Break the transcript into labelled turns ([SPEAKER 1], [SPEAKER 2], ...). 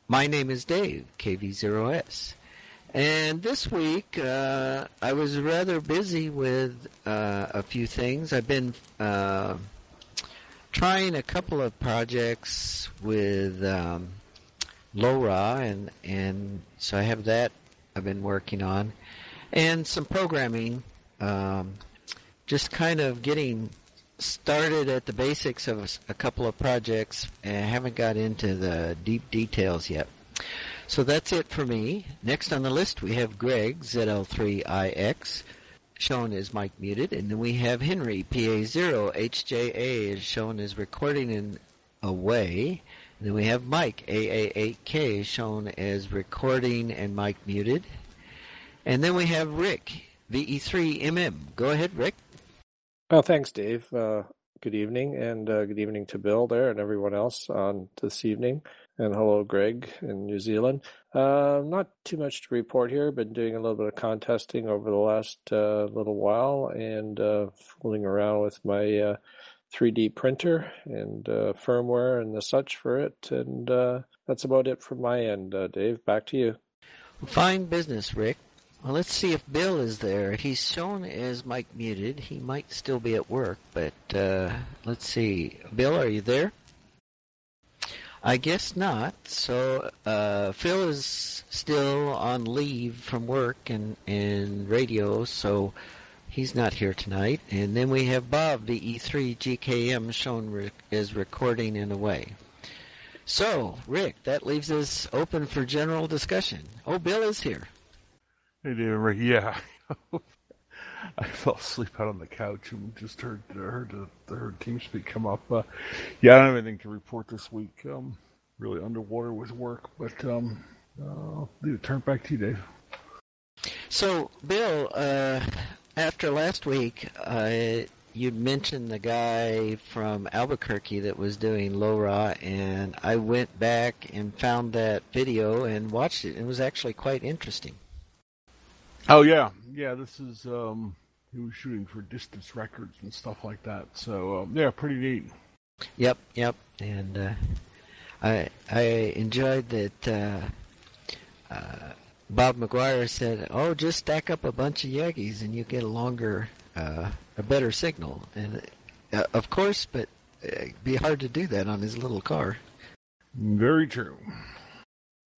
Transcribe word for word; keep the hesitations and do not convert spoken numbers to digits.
[SPEAKER 1] My name is Dave, K V zero S. And this week, uh, I was rather busy with uh, a few things. I've been uh, trying a couple of projects with um, LoRa, and, and so I have that I've been working on. And some programming, um, just kind of getting started at the basics of a, a couple of projects, and I haven't got into the deep details yet. So that's it for me. Next on the list we have Greg, Z L three I X, shown as mic muted, and then we have Henry, P A zero H J A, is shown as recording in away. And then we have Mike, A A eight K, shown as recording and mic muted. And then we have Rick, V E three M M. Go ahead, Rick.
[SPEAKER 2] Oh, thanks, Dave. Uh, good evening, and uh, good evening to Bill there and everyone else on this evening. And hello, Greg in New Zealand. Uh, not too much to report here. Been doing a little bit of contesting over the last uh, little while, and uh, fooling around with my uh, three D printer and uh, firmware and the such for it. And uh, that's about it from my end, uh, Dave. Back to you.
[SPEAKER 1] Fine business, Rick. Well, let's see if Bill is there. He's shown as mic muted. He might still be at work, but uh, let's see. Bill, are you there? I guess not. So uh, Phil is still on leave from work and, and radio, so he's not here tonight. And then we have Bob, V E three G K M, shown re- as recording in a way. So, Rick, that leaves us open for general discussion. Oh, Bill is here.
[SPEAKER 3] Hey, David, Rick. Yeah. I fell asleep out on the couch and just heard uh, heard the heard TeamSpeak come up. Uh, yeah, I don't have anything to report this week. Um, really underwater with work, but um, uh, leave it turn back to you, Dave.
[SPEAKER 1] So, Bill, uh, after last week, uh, you'd mentioned the guy from Albuquerque that was doing LoRa, and I went back and found that video and watched it. It was actually quite interesting.
[SPEAKER 3] Oh yeah, yeah. This is um, he was shooting for distance records and stuff like that. So um, yeah, pretty neat.
[SPEAKER 1] Yep, yep. And uh, I I enjoyed that. Uh, uh, Bob McGuire said, "Oh, just stack up a bunch of Yegis and you get a longer, uh, a better signal." And uh, of course, but it'd be hard to do that on his little car.
[SPEAKER 3] Very true.